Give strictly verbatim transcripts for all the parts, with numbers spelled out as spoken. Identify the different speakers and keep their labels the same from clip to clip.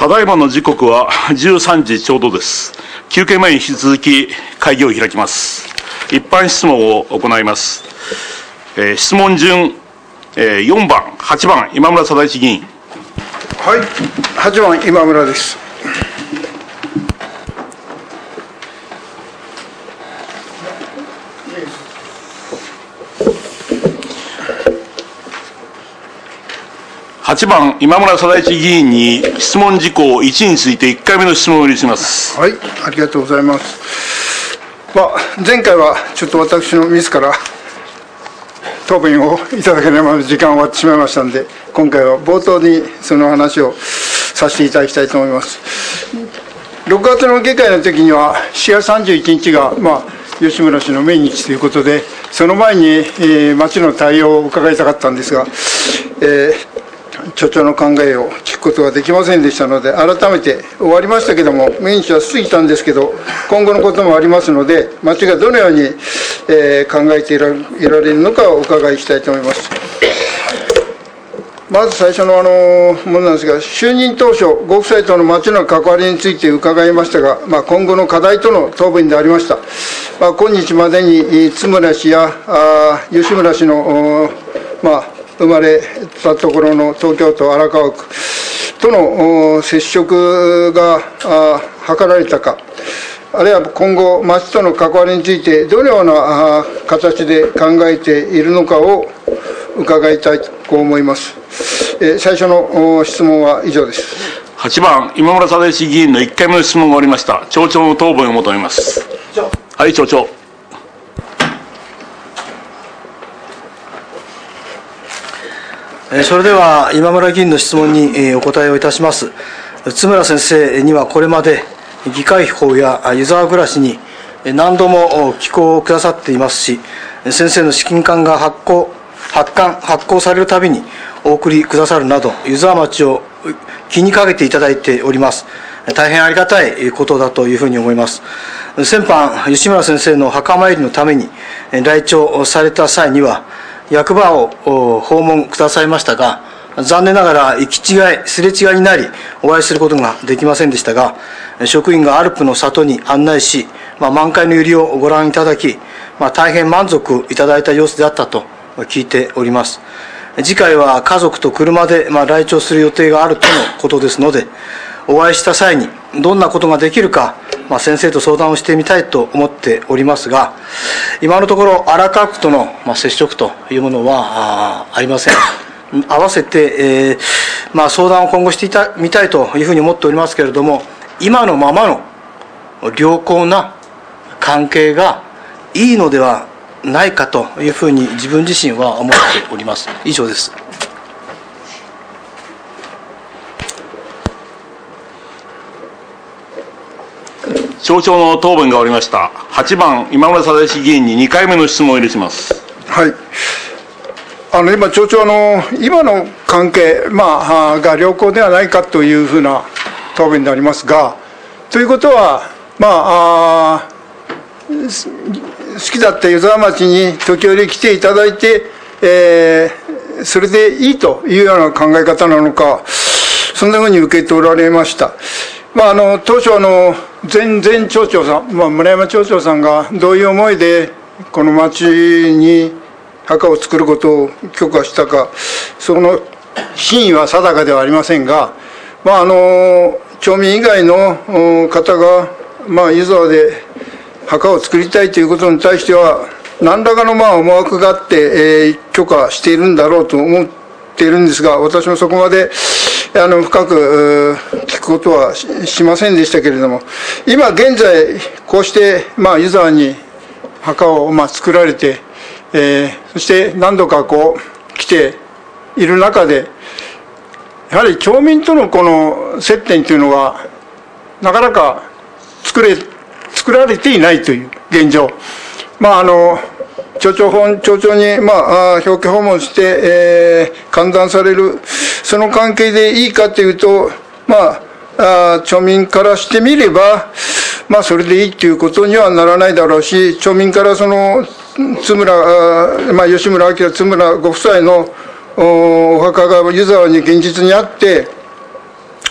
Speaker 1: ただいまの時刻はじゅうさんじちょうどです。休憩前に引き続き会議を開きます。一般質問を行います。えー、質問順、えー、よんばん、はちばん、今村貞一議員。
Speaker 2: はい、はちばん、今村です。
Speaker 1: はちばん、今村貞一議員に質問事項いちについていっかいめの質問を許します。
Speaker 2: はい、ありがとうございます。まあ、前回はちょっと私の自ら答弁をいただけないまま時間が終わってしまいましたので、今回は冒頭にその話をさせていただきたいと思います。ろくがつの議会の時にはしがつさんじゅういちにちが、まあ、吉村氏の命日ということで、その前に、えー、町の対応を伺いたかったんですが、えー町長の考えを聞くことができませんでしたので、改めて終わりましたけども、命日は過ぎたんですけど、今後のこともありますので、町がどのように、えー、考えていられるのかをお伺いしたいと思います。まず最初のあのものなんですが、就任当初、ご夫妻との町の関わりについて伺いましたが、まあ、今後の課題との答弁でありました。まあ、今日までに津村氏やあ吉村氏の、まあ、生まれたところの東京都荒川区との接触が図られたか、あるいは今後、町との関わりについて、どのような形で考えているのかを伺いたいと思います。最初の質問は以上です。
Speaker 1: はちばん、今村貞一議員のいっかいめの質問が終わりました。町長の答弁を求めます。はい、町長。
Speaker 3: それでは今村議員の質問にお答えをいたします。津村先生にはこれまで議会法や湯沢暮らしに何度も寄稿をくださっていますし、先生の資金管が発行発刊発行されるたびにお送りくださるなど、湯沢町を気にかけていただいております。大変ありがたいことだというふうに思います。先般、吉村先生の墓参りのために来庁された際には、役場を訪問くださいましたが、残念ながら行き違い、すれ違いになり、お会いすることができませんでしたが、職員がアルプの里に案内し、まあ、満開の百合をご覧いただき、まあ、大変満足いただいた様子であったと聞いております。次回は家族と車で、まあ、来庁する予定があるとのことですので、お会いした際にどんなことができるか、まあ、先生と相談をしてみたいと思っておりますが、今のところ荒川区との、まあ、接触というものは あ, ありません。合わせて、えーまあ、相談を今後してみたいというふうに思っておりますけれども、今のままの良好な関係がいいのではないかというふうに自分自身は思っております。以上です。
Speaker 1: 町長の答弁が終わりました。はちばん、今村貞一議員ににかいめの質問を許します。
Speaker 2: はい。あの今、町長の今の関係、まあ、が良好ではないかというふうな答弁でありますが、ということは、まあ、あ好きだった湯沢町に時折来ていただいて、えー、それでいいというような考え方なのか、そんなふうに受けておられました。まあ、あの当初あの前前町長さん、まあ、村山町長さんがどういう思いでこの町に墓を作ることを許可したか、その真意は定かではありませんが、まあ、あの町民以外の方が、まあ、湯沢で墓を作りたいということに対しては何らかのまあ思惑があって、えー、許可しているんだろうと思っているんですが、私もそこまであの深く聞くことは し, しませんでしたけれども、今現在こうして、まあ、湯沢に墓をまあ作られて、えー、そして何度かこう来ている中で、やはり町民とのこの接点というのはなかなか作れ作られていないという現状、まああの町長本町長に、まあ、表敬訪問して、えー、歓談される、その関係でいいかというと、まあ、あ町民からしてみれば、まあ、それでいいということにはならないだろうし、町民からその津村、まあ、吉村明津村ご夫妻のお墓が湯沢に現実にあって、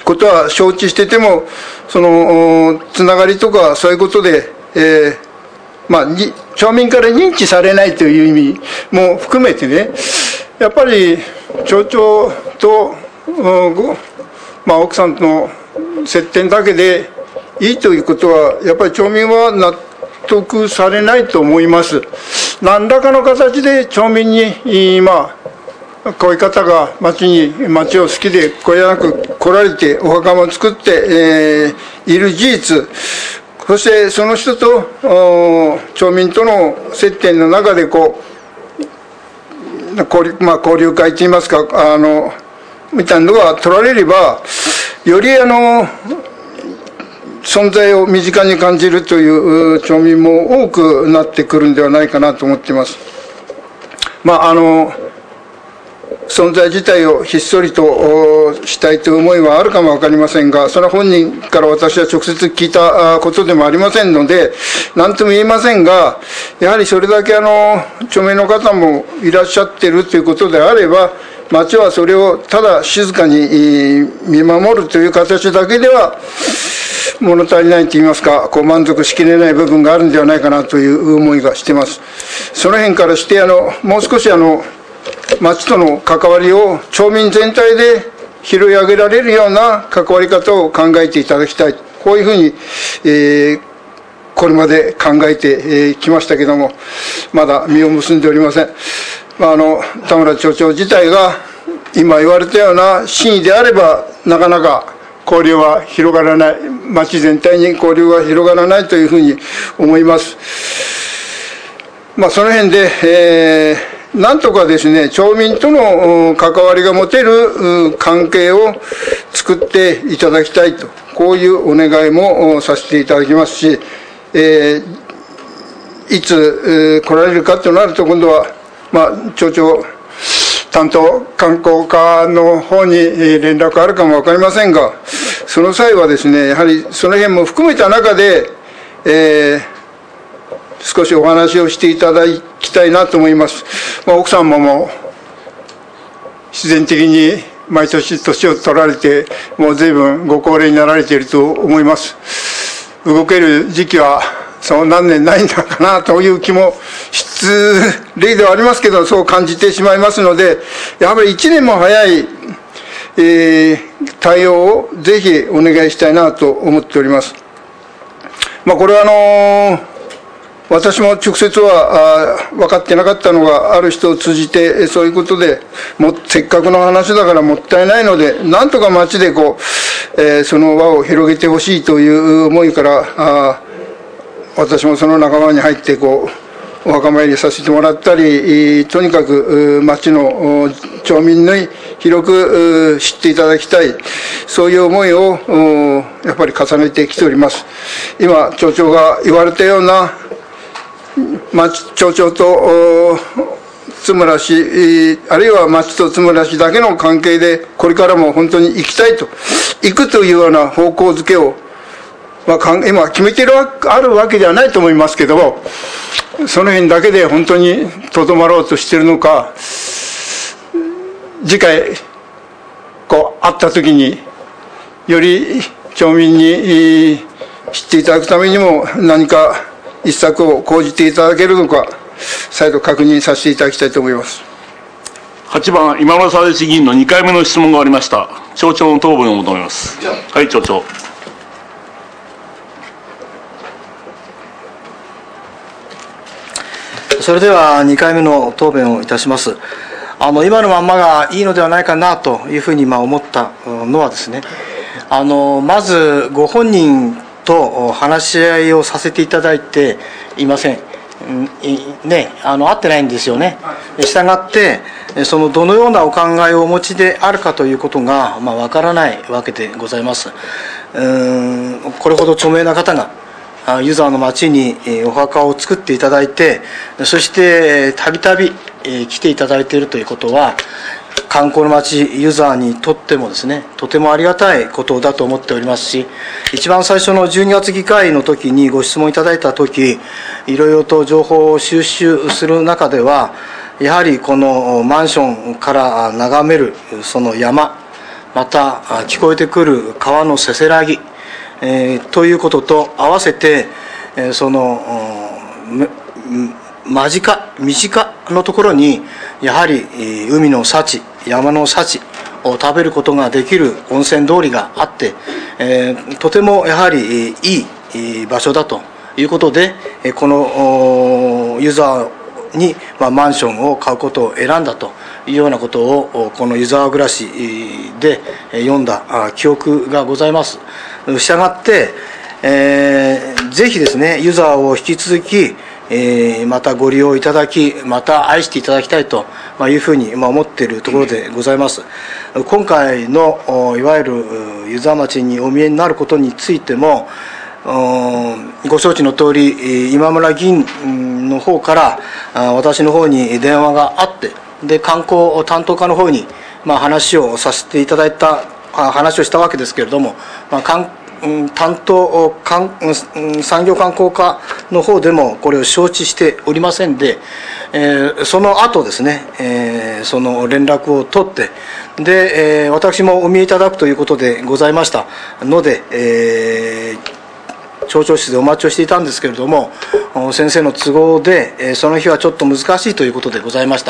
Speaker 2: ことは承知してても、そのつながりとかそういうことで、えーまあ、町民から認知されないという意味も含めてね、やっぱり町長と、まあ、奥さんとの接点だけでいいということは、やっぱり町民は納得されないと思います。何らかの形で町民に、まあ、こういう方が町に、町を好きでこれなく来られてお墓も作って、えー、いる事実、そしてその人と町民との接点の中でこう交流、まあ、交流会といいますか、あのみたいなのが取られれば、よりあの存在を身近に感じるという町民も多くなってくるんではないかなと思っています。まああの存在自体をひっそりとしたいという思いはあるかも分かりませんが、その本人から私は直接聞いたことでもありませんので何とも言えませんが、やはりそれだけあの町民の方もいらっしゃっているということであれば、町はそれをただ静かに見守るという形だけでは物足りないといいますか、こう満足しきれない部分があるんではないかなという思いがしています。その辺からしてあのもう少しあの町との関わりを町民全体で拾い上げられるような関わり方を考えていただきたい、こういうふうに、えー、これまで考えてきましたけども、まだ実を結んでおりません。まあ、あの田村町長自体が今言われたような真意であれば、なかなか交流は広がらない、町全体に交流が広がらないというふうに思います。まあ、その辺で、えーなんとかですね、町民との関わりが持てる関係を作っていただきたいと、こういうお願いもさせていただきますし、えー、いつ、えー、来られるかとなると、今度は、まあ、町長担当観光課の方に連絡あるかも分かりませんが、その際はですね、やはりその辺も含めた中で、えー少しお話をしていただきたいなと思います。まあ、奥さんももう自然的に毎年年を取られて、もう随分ご高齢になられていると思います。動ける時期はそう何年ないんだかなという気も失礼ではありますけど、そう感じてしまいますので、やはりいちねんも早い、えー、対応をぜひお願いしたいなと思っております。まあ、これはあのー私も直接は分かってなかったのが、ある人を通じてそういうことでもせっかくの話だからもったいないので、なんとか町でこう、えー、その輪を広げてほしいという思いからあ私もその仲間に入ってこうお墓参りさせてもらったり、とにかく町の町民に広く知っていただきたい、そういう思いをやっぱり重ねてきております。今町長が言われたような町町長と津村氏、あるいは町と津村氏だけの関係でこれからも本当に行きたいと、行くというような方向づけを、まあ、今決めてるあるわけではないと思いますけども、その辺だけで本当にとどまろうとしているのか、次回こう会った時により町民に知っていただくためにも何か一策を講じていただけるのか、再度確認させていただきたいと思います。
Speaker 1: はちばん今村貞一議員のにかいめの質問がありました。町長の答弁を求めます。はい、町長。
Speaker 3: それではにかいめの答弁をいたします。あの今のまんまがいいのではないかなというふうにまあ思ったのはですね、あのまずご本人と話し合いをさせていただいていません。ね、あの会ってないんですよね。したがってそのどのようなお考えをお持ちであるかということがまあわからないわけでございます。うーん、これほど著名な方が湯沢の町にお墓を作っていただいて、そしてたびたび来ていただいているということは、観光の町湯沢にとってもですね、とてもありがたいことだと思っておりますし、一番最初のじゅうにがつ議会の時にご質問いただいた時、いろいろと情報を収集する中では、やはりこのマンションから眺めるその山、 また聞こえてくる川のせせらぎ、えー、ということと合わせて、えー、その間近身近のところにやはり海の幸、山の幸を食べることができる温泉通りがあって、えー、とてもやはりいい場所だということで、この湯沢にマンションを買うことを選んだというようなことをこの湯沢暮らしで読んだ記憶がございます。したがって、えー、ぜひですね湯沢を引き続きえー、またご利用いただき、また愛していただきたいというふうに思っているところでございます。今回のいわゆる湯沢町にお見えになることについても、ご承知の通り今村議員の方から私の方に電話があって、で観光担当課の方にまあ話をさせていただいた話をしたわけですけれども、まあ、観担当産業観光課の方でもこれを承知しておりませんで、えー、その後ですね、えー、その連絡を取ってで、えー、私もお見えいただくということでございましたので、えー、町長室でお待ちをしていたんですけれども、先生の都合でその日はちょっと難しいということでございました。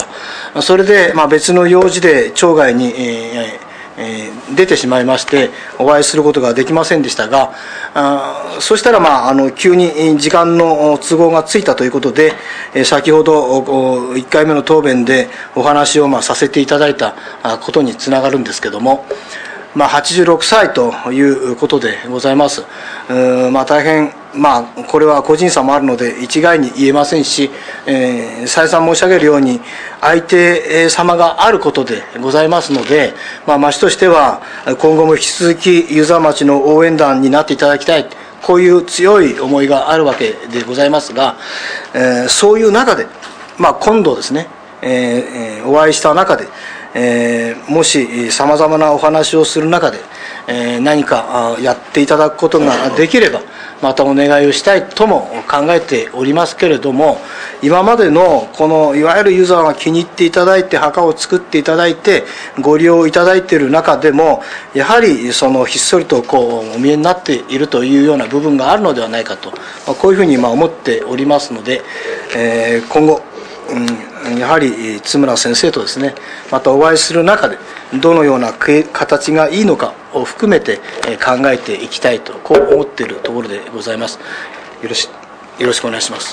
Speaker 3: それで、まあ、別の用事で町外に、えーえー、出てしまいましてお会いすることができませんでしたが、あそしたら、まあ、あの急に時間の都合がついたということで、えー、先ほどいっかいめの答弁でお話を、まあ、させていただいたことにつながるんですけども、まあ、はちじゅうろくさいということでございます。うまあ、大変、まあ、これは個人差もあるので一概に言えませんし、えー、再三申し上げるように相手様があることでございますので、まあ、町としては今後も引き続き湯沢町の応援団になっていただきたい、こういう強い思いがあるわけでございますが、えー、そういう中で、まあ、今度ですね、えー、お会いした中で、えー、もしさまざまなお話をする中で、えー、何かやっていただくことができればまたお願いをしたいとも考えておりますけれども、今までのこのいわゆるユーザーが気に入っていただいて墓を作っていただいてご利用いただいている中でもやはりそのひっそりとこうお見えになっているというような部分があるのではないかと、こういうふうにまあ思っておりますので、えー、今後うん、やはり津村先生とですねまたお会いする中でどのような形がいいのかを含めて考えていきたいとこう思っているところでございます。よろし、よろしくお願いします。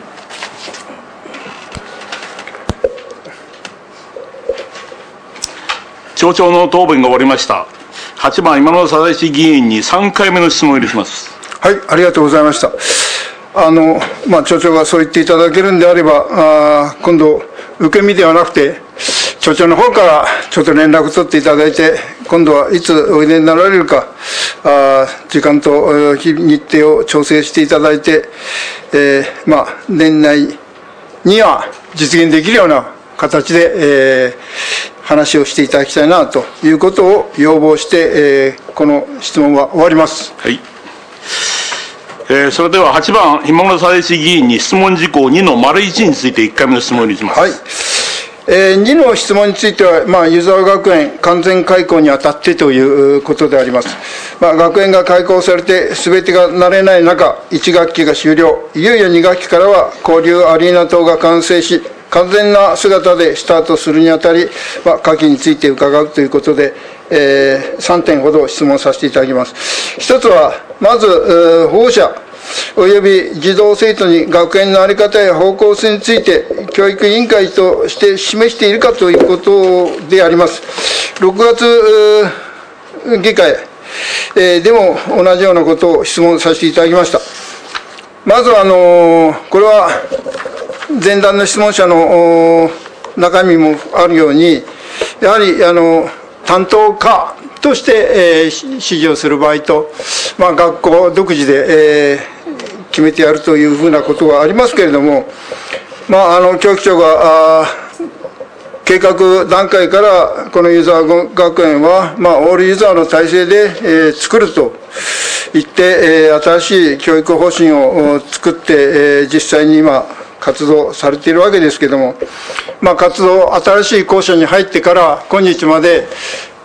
Speaker 1: 町長の答弁が終わりました。はちばん今の定石議員にさんかいめの質問を許します。
Speaker 2: はい、ありがとうございました。あのまあ、町長がそう言っていただけるんであれば、あ今度、受け身ではなくて、町長の方からちょっと連絡取っていただいて、今度はいつおいでになられるか、あ時間と日程を調整していただいて、えーまあ、年内には実現できるような形で、えー、話をしていただきたいなということを要望して、えー、この質問は終わります。
Speaker 1: はい。えー、それでははちばん今村定石議員に質問事項にの丸いちについていっかいめの質問にします。
Speaker 2: はい。えー、にの質問については、まあ、湯沢学園完全開校にあたってということであります。まあ、学園が開校されて全てが慣れない中、いち学期が終了、いよいよに学期からは交流アリーナ等が完成し、完全な姿でスタートするにあたり、まあ、下記について伺うということで、えー、さんてんほど質問させていただきます。一つは、まず、保護者、および児童生徒に学園の在り方や方向性について、教育委員会として示しているかということであります。ろくがつ議会でも同じようなことを質問させていただきました。まずは、あの、これは前段の質問者の中身もあるように、やはり、あの、担当課として、えー、指示をする場合と、まあ、学校独自で、えー、決めてやるというふうなことはありますけれども、まあ、あの教育長が計画段階からこの湯沢学園は、まあ、オールユーザーの体制で、えー、作ると言って、えー、新しい教育方針を作って、えー、実際に今活動されているわけですけれども、まあ、活動新しい校舎に入ってから今日まで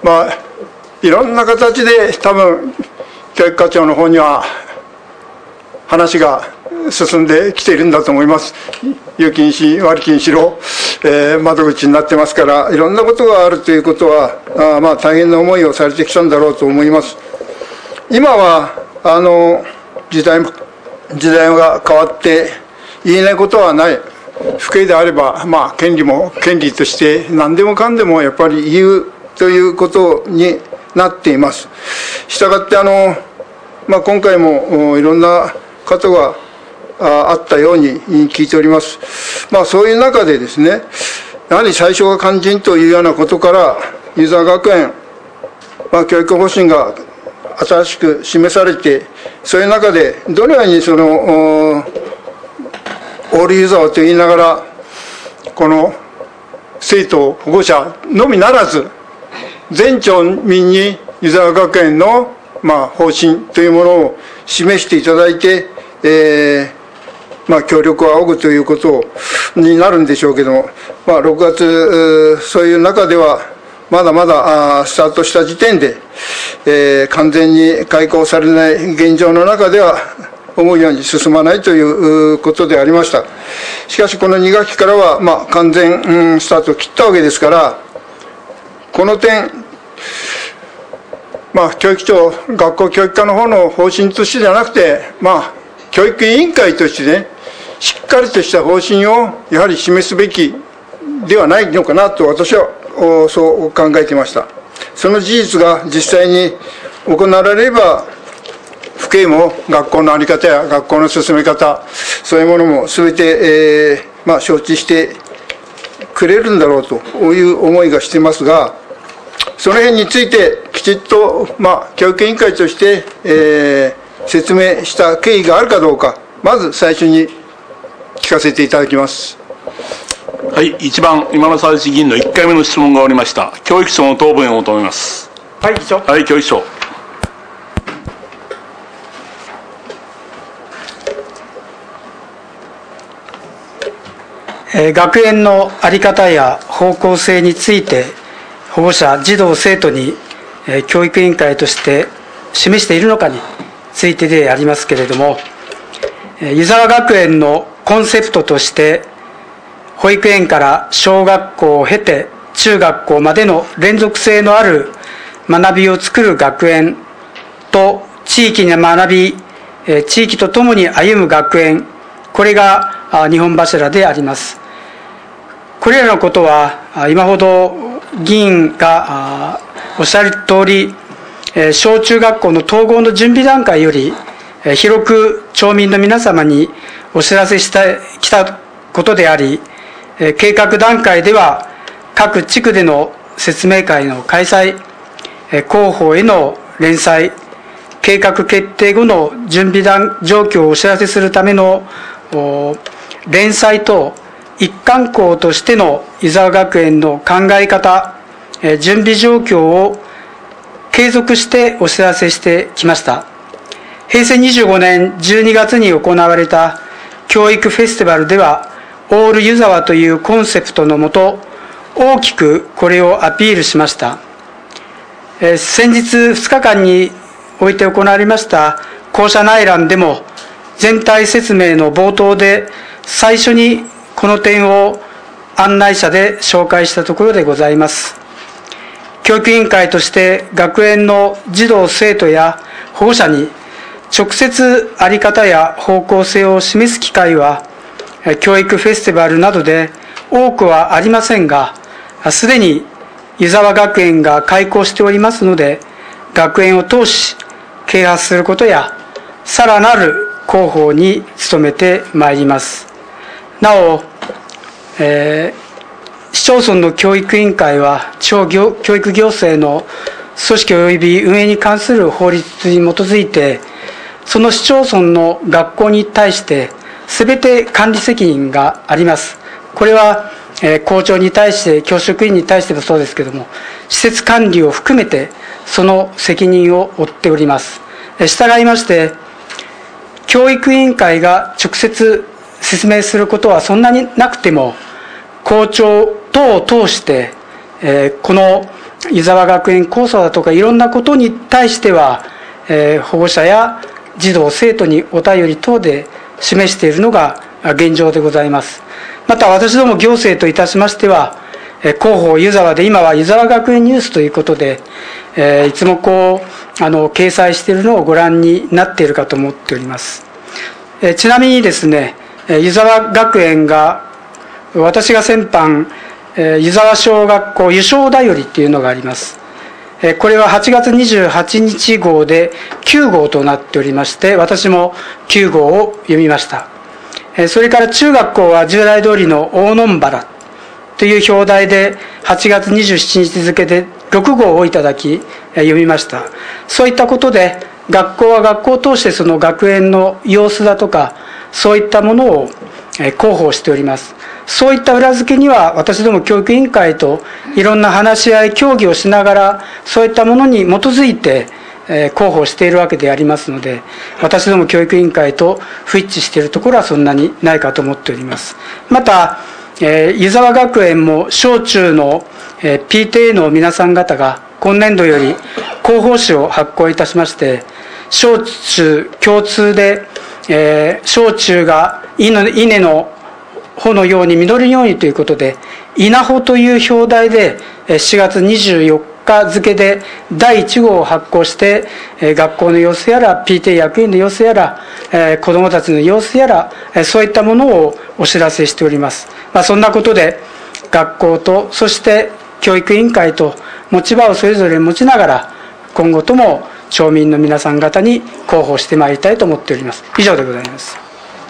Speaker 2: まあいろんな形で多分教育課長の方には話が進んできているんだと思います。有金し割金しろ、えー、窓口になってますから、いろんなことがあるということはあまあ大変な思いをされてきたんだろうと思います。今はあの時代時代が変わって言えないことはない。不敬であれば、まあ、権利も権利として何でもかんでもやっぱり言うということになっています。したがってあの、まあ、今回もいろんな方があったように聞いております。まあ、そういう中でですね、やはり最初が肝心というようなことから湯沢学園、まあ、教育方針が新しく示されて、そういう中でどのようにそのオールユーザーと言いながらこの生徒保護者のみならず全町民に湯沢学園のまあ方針というものを示していただいて、えーまあ、協力を仰ぐということになるんでしょうけども、まあ、ろくがつそういう中ではまだまだあスタートした時点で、えー、完全に開講されない現状の中では思うように進まないということでありました。しかしこのに学期からは、まあ、完全、うん、スタートを切ったわけですから、この点、まあ、教育長、学校教育課の方の方針としてじゃなくて、まあ、教育委員会としてね、しっかりとした方針をやはり示すべきではないのかなと私はそう考えていました。その事実が実際に行われれば、父兄も学校の在り方や学校の進め方、そういうものも全て、えーまあ、承知してくれるんだろうという思いがしていますが、その辺についてきちっと、まあ、教育委員会として、えー、説明した経緯があるかどうか、まず最初に聞かせていただきます。
Speaker 1: はい、一番今の沢口議員のいっかいめの質問が終わりました。教育長の答弁を求めます。
Speaker 4: はい、議長。
Speaker 1: はい、教育長。
Speaker 4: えー、学園の在り方や方向性について保護者、児童、生徒に、えー、教育委員会として示しているのかについてでありますけれども、えー、湯沢学園のコンセプトとして保育園から小学校を経て中学校までの連続性のある学びを作る学園と地域に学び、えー、地域とともに歩む学園、これが日本柱であります。これらのことは今ほど議員がおっしゃる通り、小中学校の統合の準備段階より広く町民の皆様にお知らせしてきたことであり、計画段階では各地区での説明会の開催、広報への連載、計画決定後の準備段状況をお知らせするための連載と一貫校としての湯沢学園の考え方、準備状況を継続してお知らせしてきました。へいせいにじゅうごねんじゅうにがつに行われた教育フェスティバルでは、オール湯沢というコンセプトのもと、大きくこれをアピールしました。先日ふつかかんにおいて行われました校舎内覧でも、全体説明の冒頭で最初にこの点を案内者で紹介したところでございます。教育委員会として学園の児童生徒や保護者に直接在り方や方向性を示す機会は教育フェスティバルなどで多くはありませんが、すでに湯沢学園が開校しておりますので、学園を通し啓発することやさらなる広報に努めてまいります。なお、えー、市町村の教育委員会は地方教育行政の組織及び運営に関する法律に基づいて、その市町村の学校に対して全て管理責任があります。これは、えー、校長に対して、教職員に対してもそうですけれども、施設管理を含めてその責任を負っております。したがいまして、教育委員会が直接説明することはそんなになくても、校長等を通して、えー、この湯沢学園構想だとかいろんなことに対しては、えー、保護者や児童生徒にお便り等で示しているのが現状でございます。また私ども行政といたしましては、広報湯沢で今は湯沢学園ニュースということで、えー、いつもこうあの掲載しているのをご覧になっているかと思っております。えー、ちなみにですね、湯沢学園が私が先般、えー、湯沢小学校湯小だよりっていうのがあります。えー、これははちがつにじゅうはちにち号できゅうごうとなっておりまして、私もきゅうごうを読みました。えー、それから中学校は従来通りの大野原という表題ではちがつにじゅうしちにち付でろくごうをいただき読みました。そういったことで学校は学校を通してその学園の様子だとかそういったものを広報しております。そういった裏付けには私ども教育委員会といろんな話し合い協議をしながらそういったものに基づいて広報しているわけでありますので、私ども教育委員会と不一致しているところはそんなにないかと思っております。またえー、湯沢学園も小中の、えー、ピーティーエー の皆さん方が今年度より広報誌を発行いたしまして、小中共通で、えー、小中が稲の穂のように実るようにということで稲穂という表題でしがつにじゅうよっか付でだいいちごうを発行して、学校の様子やら ピーティーエー 役員の様子やら子どもたちの様子やらそういったものをお知らせしております。まあ、そんなことで学校とそして教育委員会と持ち場をそれぞれ持ちながら今後とも町民の皆さん方に広報してまいりたいと思っております。以上でございます。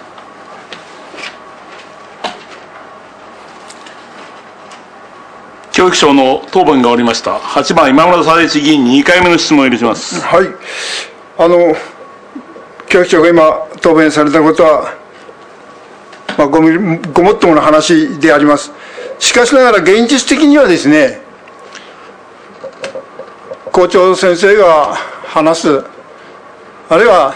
Speaker 1: 教育省の答弁が終わりました。はちばん今村貞一議員ににかいめの質問を入れます。
Speaker 2: はい、あの教育長が今答弁されたことは、まあ、ご, ごもっともな話であります。しかしながら現実的にはですね、校長先生が話す、あるいは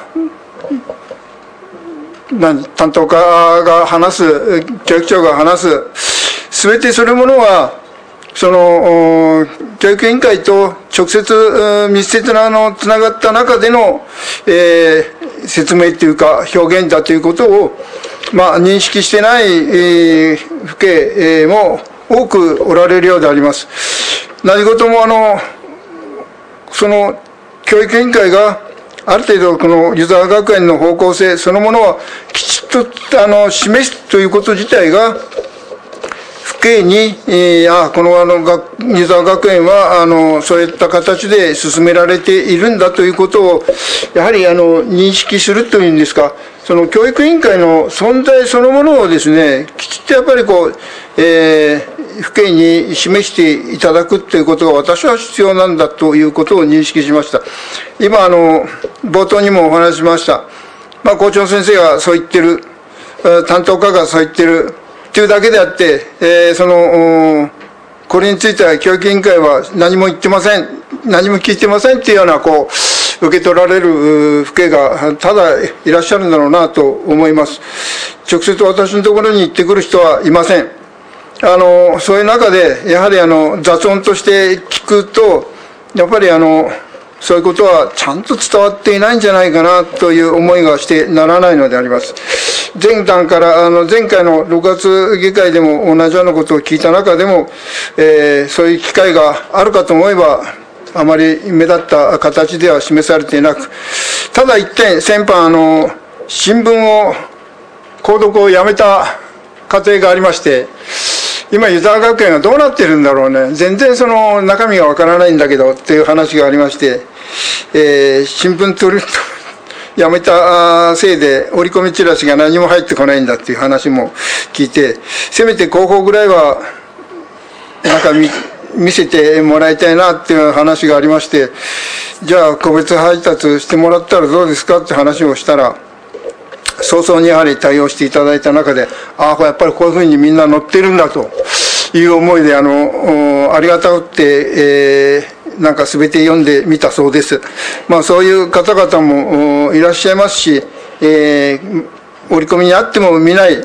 Speaker 2: 担当課が話す、教育長が話す、すべてそれものはその教育委員会と直接密接なのつながった中での、えー、説明というか表現だということを、まあ、認識してない、えー、父兄、えー、も多くおられるようであります。何事もあのその教育委員会がある程度この湯沢学園の方向性そのものをきちっとあの示すということ自体が父兄に、えー、あこのあの湯沢学園はあのそういった形で進められているんだということをやはりあの認識するというんですか、その教育委員会の存在そのものをですねきちっとやっぱりこう、えー、父兄に示していただくということが私は必要なんだということを認識しました。今あの冒頭にもお話ししました、まあ、校長先生がそう言ってる、担当課がそう言ってるというだけであって、えー、そのこれについては教育委員会は何も言ってません、何も聞いてませんっていうようなこう受け取られる父兄がただいらっしゃるんだろうなと思います。直接私のところに行ってくる人はいません。あのそういう中でやはりあの雑音として聞くとやっぱりあのそういうことはちゃんと伝わっていないんじゃないかなという思いがしてならないのであります。前段からあの前回のろくがつ議会でも同じようなことを聞いた中でも、えー、そういう機会があるかと思えばあまり目立った形では示されていなく、ただ一点先般あの新聞を購読をやめた家庭がありまして、今湯沢学園がどうなってるんだろうね、全然その中身がわからないんだけどっていう話がありまして、えー、新聞取るやめたせいで折り込みチラシが何も入ってこないんだっていう話も聞いて、せめて広報ぐらいはなんか 見, 見せてもらいたいなっていう話がありまして、じゃあ個別配達してもらったらどうですかって話をしたら、早々にやはり対応していただいた中で、ああやっぱりこういうふうにみんな乗ってるんだという思いであのありがたくて、えー、なんか全て読んでみたそうです。まあそういう方々もいらっしゃいますし、えー、折り込みにあっても見ない、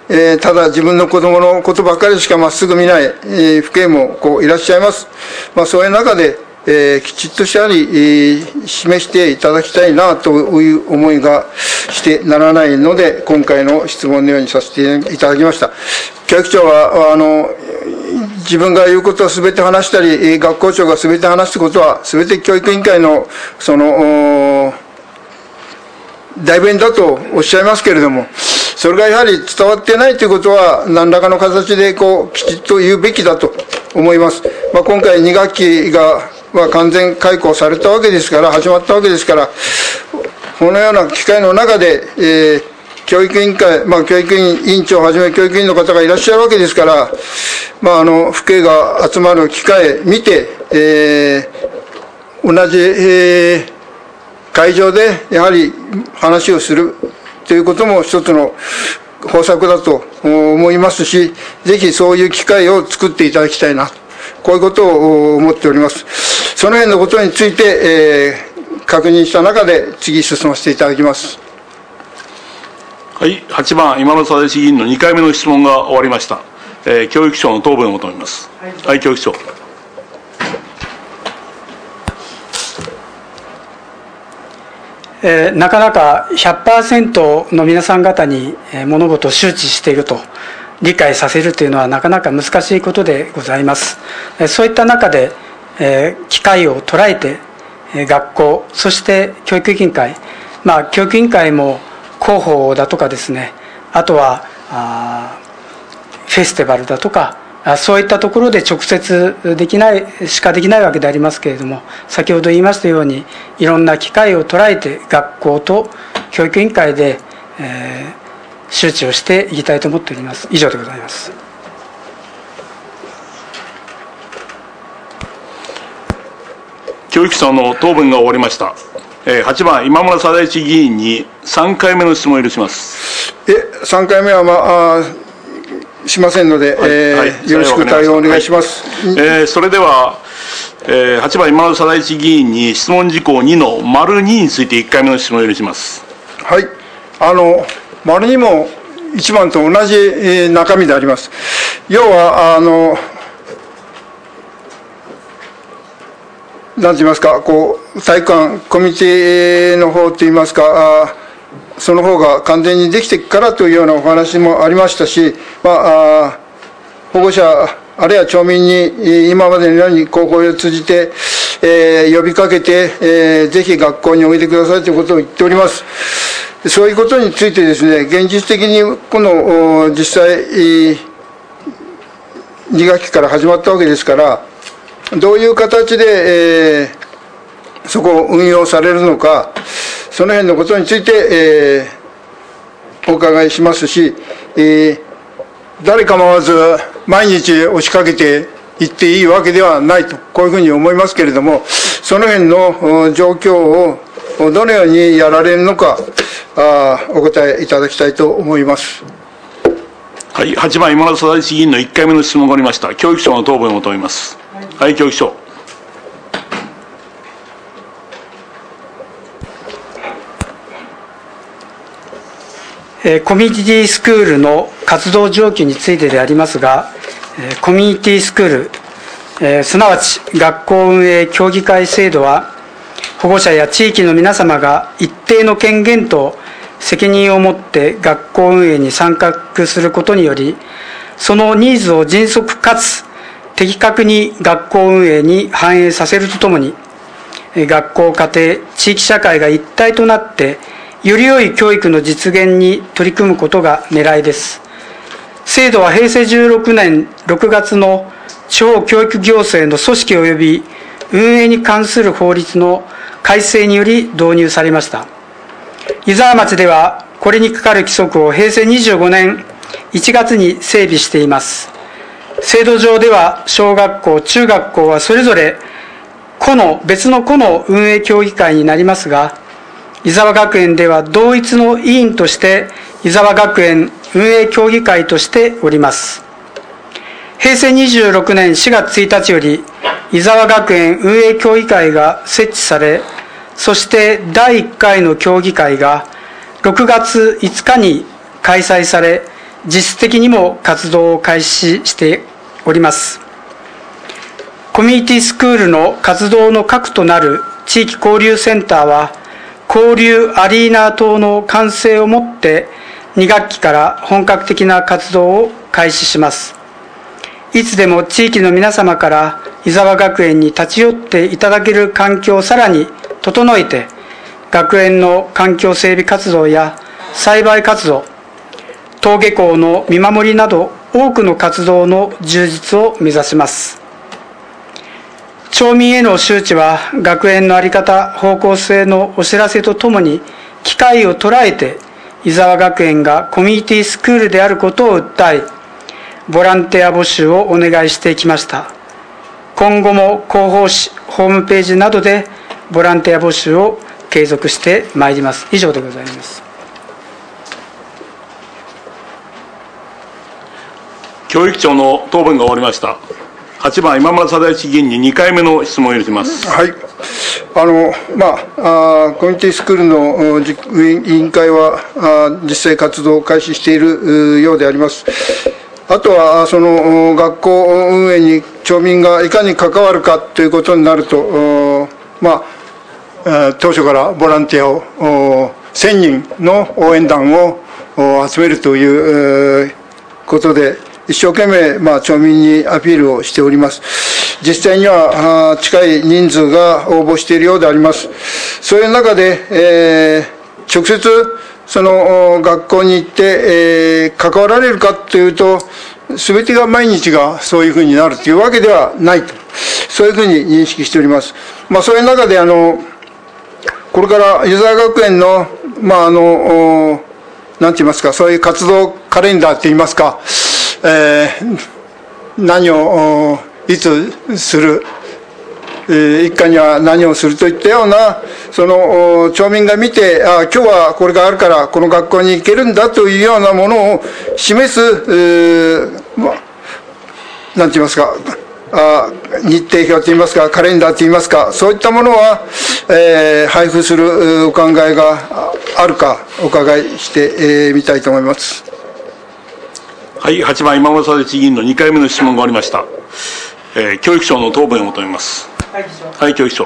Speaker 2: えー、ただ自分の子供のことばかりしかまっすぐ見ない、えー、父兄もこういらっしゃいます。まあ、そういう中で、えー、きちっとしたり、えー、示していただきたいなという思いがしてならないので、今回の質問のようにさせていただきました。教育長はあの自分が言うことをすべて話したり、学校長がすべて話すことはすべて教育委員会のその代弁だとおっしゃいますけれども、それがやはり伝わってないということは何らかの形でこうきちっと言うべきだと思います。まあ、今回に学期が、まあ、完全開校されたわけですから始まったわけですから、このような機会の中で、えー、教育委員会、まあ、教育委員委員長をはじめ教育委員の方がいらっしゃるわけですから、まあ、あの父兄が集まる機会見て、えー、同じ、えー会場でやはり話をするということも一つの方策だと思いますし、ぜひそういう機会を作っていただきたいな、こういうことを思っております。その辺のことについて、えー、確認した中で次進ませていただきます。
Speaker 1: はい、はちばん今の定氏議員のにかいめの質問が終わりました。えー、教育長の答弁を求めます。はい、はい、教育長。
Speaker 4: えー、なかなか ひゃくパーセント の皆さん方に、えー、物事を周知していると理解させるというのはなかなか難しいことでございます。えー、そういった中で、えー、機会を捉えて、えー、学校そして教育委員会、まあ、教育委員会も広報だとかですね、あとはあフェスティバルだとか、そういったところで直接できないしかできないわけでありますけれども、先ほど言いましたようにいろんな機会を捉えて学校と教育委員会で、えー、周知をしていきたいと思っております。以上でございます。
Speaker 1: 教育長の答弁が終わりました。えー、はちばん今村貞一議員にさんかいめの質問を許します。
Speaker 2: えさんかいめはまああしませんので、はい、えーはい、よろしく対応お願いします。
Speaker 1: はい、えー、それでは、えー、はちばん今村貞一議員に質問事項にの丸にについていっかいめの質問を許します。
Speaker 2: はい、あの丸にもいちばんと同じ、えー、中身であります。要はあの何て言いますか、こう体育館コミュニティの方といいますか、あその方が完全にできてからというようなお話もありましたし、まあ、あ保護者あるいは町民に今までのように高校を通じて、えー、呼びかけて、えー、ぜひ学校においでくださいということを言っております。そういうことについてですね、現実的にこの実際に学期から始まったわけですから、どういう形で、えー、そこを運用されるのか、その辺のことについて、えー、お伺いしますし、えー、誰構わず毎日押しかけていっていいわけではないと、こういうふうに思いますけれども、その辺の状況をどのようにやられるのか、あお答えいただきたいと思います。
Speaker 1: はい、はちばん今村貞一議員のいっかいめの質問がありました。教育長の答弁を求めます。はい、教育長。
Speaker 4: コミュニティスクールの活動状況についてでありますが、コミュニティスクール、すなわち学校運営協議会制度は、保護者や地域の皆様が一定の権限と責任を持って学校運営に参画することにより、そのニーズを迅速かつ的確に学校運営に反映させるとともに、学校、家庭、地域社会が一体となってより良い教育の実現に取り組むことが狙いです。制度はへいせいじゅうろくねんろくがつの地方教育行政の組織及び運営に関する法律の改正により導入されました。湯沢町ではこれにかかる規則をへいせいにじゅうごねんいちがつに整備しています。制度上では小学校、中学校はそれぞれ個の別の個の運営協議会になりますが、湯沢学園では同一の委員として湯沢学園運営協議会としております。へいせいにじゅうろくねんしがつついたちより湯沢学園運営協議会が設置され、そしてだいいっかいの協議会がろくがついつかに開催され、 実質的にも活動を開始しております。コミュニティスクールの活動の核となる地域交流センターは、交流アリーナ等の完成をもってに学期から本格的な活動を開始します。いつでも地域の皆様から伊沢学園に立ち寄っていただける環境をさらに整えて、学園の環境整備活動や栽培活動、登下校の見守りなど多くの活動の充実を目指します。町民への周知は学園の在り方、方向性のお知らせとともに機会を捉えて伊沢学園がコミュニティスクールであることを訴え、ボランティア募集をお願いしてきました。今後も広報誌、ホームページなどでボランティア募集を継続してまいります。以上でございます。
Speaker 1: 教育長の答弁が終わりました。はちばん今村貞一議員ににかいめの質問を入れています。
Speaker 2: はい、あのまあ、あコミュニティスクールの委員会はあ実際活動を開始しているようであります。あとはその学校運営に町民がいかに関わるかということになると、まあ、当初からボランティアをせんにんの応援団を集めるということで一生懸命、まあ、町民にアピールをしております。実際には近い人数が応募しているようであります。そういう中で、えー、直接その学校に行って、えー、関わられるかというと、全てが毎日がそういうふうになるというわけではないと、そういうふうに認識しております。まあ、そういう中であのこれから湯沢学園の、まあ、あのなんて言いますか、そういう活動カレンダーって言いますか、えー、何をいつする、えー、一家には何をするといったような、その町民が見て、あ今日はこれがあるからこの学校に行けるんだというようなものを示す、えーまあ、なんて言いますか、あ日程表といいますか、カレンダーといいますか、そういったものは、えー、配布するお考えがあるかお伺いしてみ、えー、たいと思います。
Speaker 1: はい、はちばん今村貞一議員のにかいめの質問がありました。えー、教育長の答弁を求めます。はい、はい、教育長。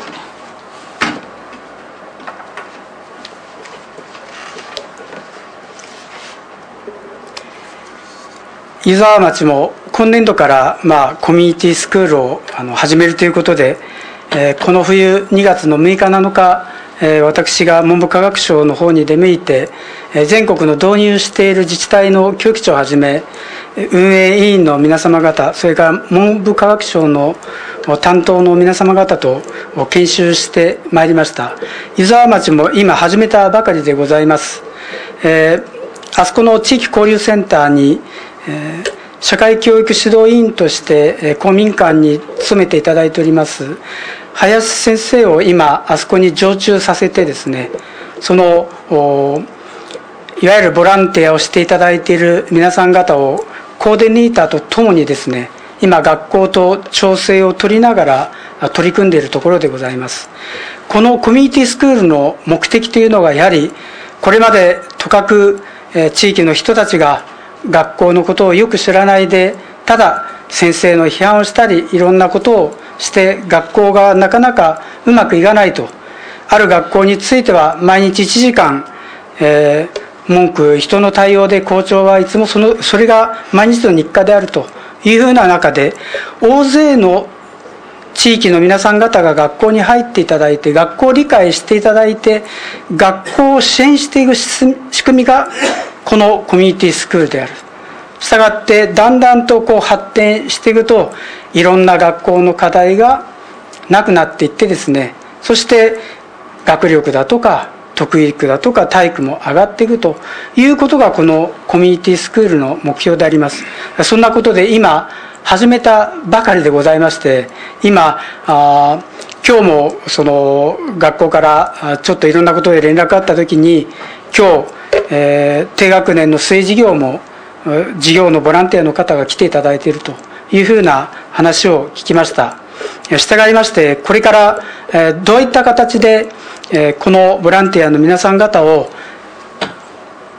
Speaker 4: 湯沢町も今年度から、まあ、コミュニティスクールをあの始めるということで、えー、この冬にがつのむいかなのか、えー、私が文部科学省の方に出向いて、えー、全国の導入している自治体の教育長をはじめ運営委員の皆様方、それから文部科学省の担当の皆様方と研修してまいりました。湯沢町も今始めたばかりでございます。えー、あそこの地域交流センターに、えー、社会教育指導委員として、えー、公民館に勤めていただいております林先生を今あそこに常駐させてですね、そのいわゆるボランティアをしていただいている皆さん方をコーディネーターとともにですね、今学校と調整を取りながら取り組んでいるところでございます。このコミュニティスクールの目的というのがやはりこれまでとかく地域の人たちが学校のことをよく知らないで、ただ先生の批判をしたりいろんなことをして学校がなかなかうまくいかないと、ある学校については毎日いちじかん、えー、文句人の対応で校長はいつもそのそれが毎日の日課であるというふうな中で、大勢の地域の皆さん方が学校に入っていただいて、学校を理解していただいて学校を支援していく仕組みがこのコミュニティスクールである。したがってだんだんとこう発展していくと、いろんな学校の課題がなくなっていってですね、そして学力だとか得意育だとか体育も上がっていくということがこのコミュニティスクールの目標であります。そんなことで今始めたばかりでございまして、今あ今日もその学校からちょっといろんなことで連絡があった時に、今日、えー、低学年の水事業も事業のボランティアの方が来ていただいているというふうな話を聞きました。従いましてこれから、えー、どういった形で、えー、このボランティアの皆さん方を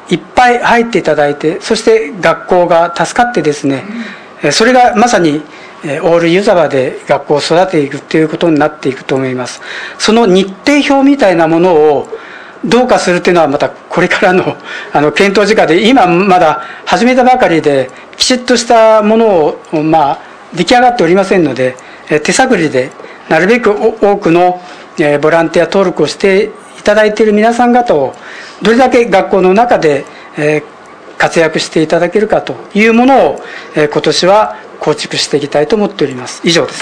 Speaker 4: いっぱい入っていただいて、そして学校が助かってですね、それがまさにオール湯沢で学校を育てていくということになっていくと思います。その日程表みたいなものをどうかするというのはまたこれからのあの検討事項で、今まだ始めたばかりできちっとしたものを、まあ、出来上がっておりませんので、手探りでなるべく多くのボランティア登録をしていただいている皆さん方をどれだけ学校の中で活躍していただけるかというものを今年は構築していきたいと思っております。以上です。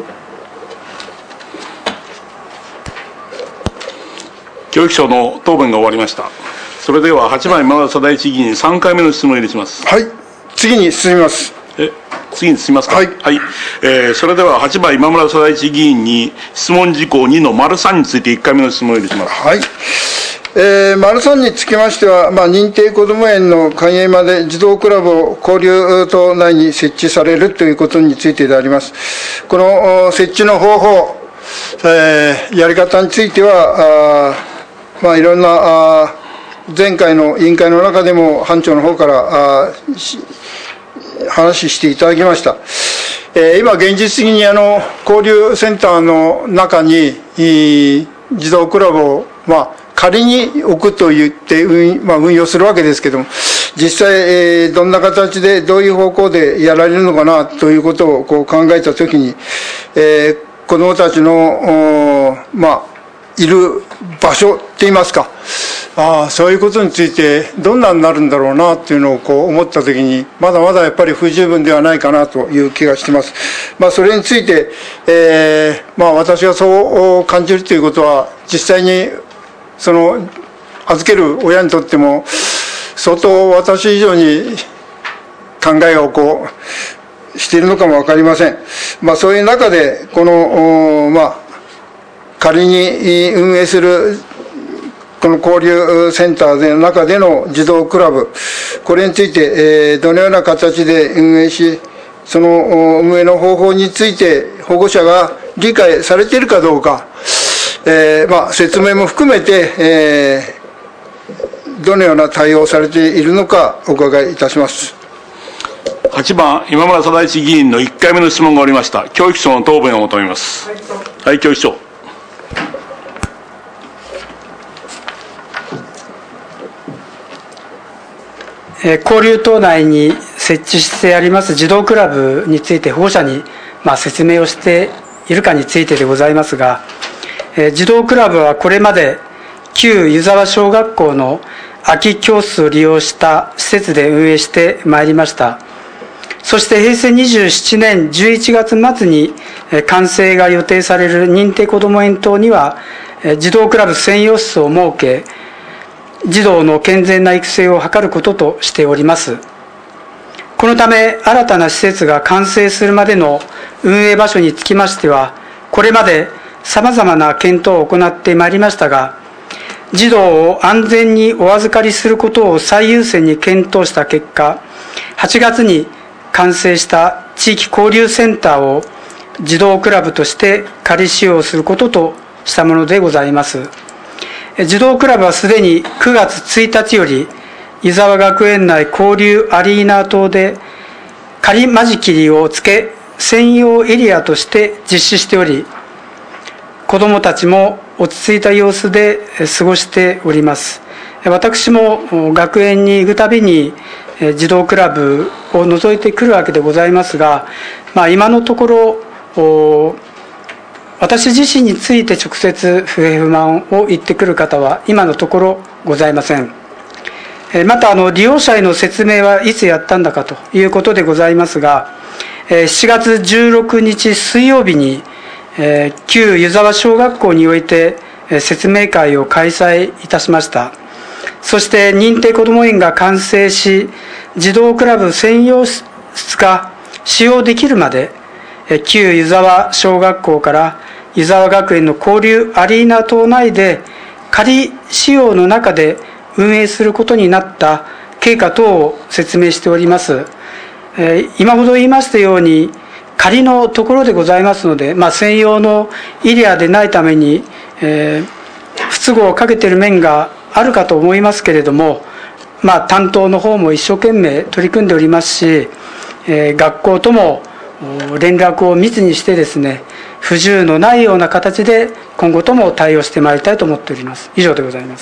Speaker 1: 教育省の答弁が終わりました。それでははちばん今村貞一議員さんかいめの質問を入れします。
Speaker 2: はい、次に進みます。
Speaker 1: え次に進みますか。
Speaker 2: はい、
Speaker 1: はい、えー、それでははちばん今村貞一議員に質問事項にの丸さんについていっかいめの質問を入れします。
Speaker 2: はい、えー、丸さんにつきましては、まあ、認定こども園の開園まで児童クラブを交流棟内に設置されるということについてであります。この設置の方法、えー、やり方については、あまあ、いろんなあ前回の委員会の中でも班長の方からあ話していただきました。えー、今現実的にあの交流センターの中に児童クラブを、まあ、仮に置くと言って運、まあ、運用するわけですけども、実際、えー、どんな形でどういう方向でやられるのかなということをこう考えたときに、えー、子どもたちの、まあ、いる場所って言いますか、ああそういうことについてどんなになるんだろうなっていうのをこう思ったときに、まだまだやっぱり不十分ではないかなという気がしています。まあ、それについて、えーまあ、私がそう感じるということは、実際にその預ける親にとっても相当私以上に考えをこうしているのかも分かりません。まあ、そういう中でこの、まあ仮に運営するこの交流センターの中での児童クラブ、これについてどのような形で運営し、その運営の方法について保護者が理解されているかどうか、えーまあ、説明も含めて、えー、どのような対応をされているのかお伺いいたします。
Speaker 1: はちばん今村貞一議員のいっかいめの質問が終わりました。教育省の答弁を求めます。はい、教育省。
Speaker 4: 交流棟内に設置してあります児童クラブについて保護者にまあ説明をしているかについてでございますが、児童クラブはこれまで旧湯沢小学校の空き教室を利用した施設で運営してまいりました。そして平成にじゅうななねんじゅういちがつ末に完成が予定される認定こども園棟には児童クラブ専用室を設け、児童の健全な育成を図ることとしております。このため新たな施設が完成するまでの運営場所につきましては、これまでさまざまな検討を行ってまいりましたが、児童を安全にお預かりすることを最優先に検討した結果、はちがつに完成した地域交流センターを児童クラブとして仮使用することとしたものでございます。児童クラブはすでにくがつついたちより湯沢学園内交流アリーナ棟で仮間仕切りをつけ専用エリアとして実施しており、子どもたちも落ち着いた様子で過ごしております。私も学園に行くたびに児童クラブを覗いてくるわけでございますが、まあ、今のところ私自身について直接不平不満を言ってくる方は今のところございません。またあの利用者への説明はいつやったんだかということでございますが、しちがつじゅうろくにち水曜日に旧湯沢小学校において説明会を開催いたしました。そして認定こども園が完成し、児童クラブ専用室が使用できるまで旧湯沢小学校から湯沢学園の交流アリーナ棟内で仮使用の中で運営することになった経過等を説明しております。今ほど言いましたように仮のところでございますので、まあ、専用のエリアでないために、えー、不都合をかけている面があるかと思いますけれども、 まあ、担当の方も一生懸命取り組んでおりますし、えー、学校とも連絡を密にしてですね、不自由のないような形で今後とも対応してまいりたいと思っております。以上でございます。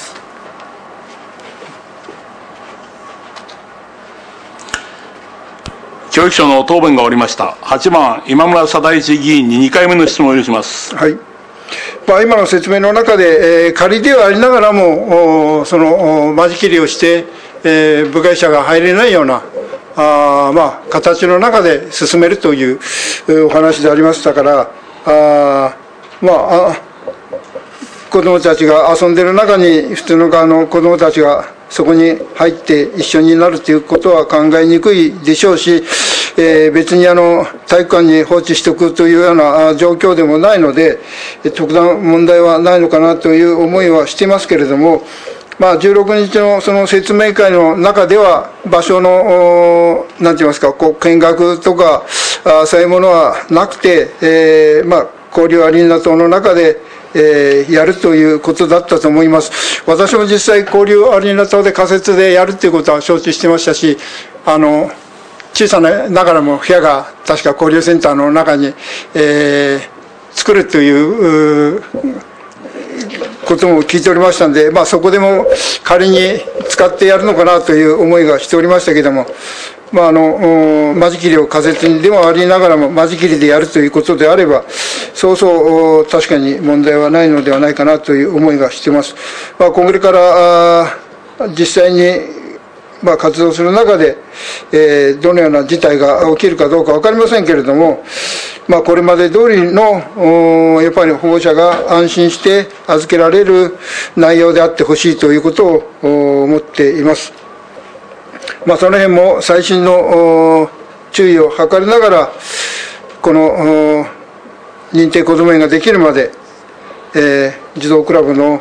Speaker 1: 教育省の答弁が終わりました。はちばん今村貞一議員ににかいめの質問を許します。
Speaker 2: はい。まあ、今の説明の中で、えー、仮ではありながらもその間仕切りをして、えー、部外者が入れないようなあ、まあ、形の中で進めるというお話でありましたから、あ、まあ、あ子どもたちが遊んでる中に普通の側の子どもたちがそこに入って一緒になるということは考えにくいでしょうし、えー、別にあの体育館に放置しておくというような状況でもないので、特段問題はないのかなという思いはしていますけれども、まあ、じゅうろくにちのその説明会の中では場所の何て言いますか、こう見学とかあそういうものはなくて、えー、まあ交流アリーナ等の中でえー、やるということだったと思います。私も実際交流アリーナ等で仮設でやるということは承知してましたし、あの小さなながらも部屋が確か交流センターの中に、えー、作るということも聞いておりましたので、まあ、そこでも仮に使ってやるのかなという思いがしておりましたけれども、まあ、あの間仕切りを仮設にでもありながらも間仕切りでやるということであれば、そうそう確かに問題はないのではないかなという思いがしています。まあ、これから実際にまあ活動する中で、えー、どのような事態が起きるかどうか分かりませんけれども、まあ、これまで通りのやっぱり保護者が安心して預けられる内容であってほしいということを思っています。まあ、その辺も細心の注意を図りながら、この認定こども園ができるまで、えー、児童クラブの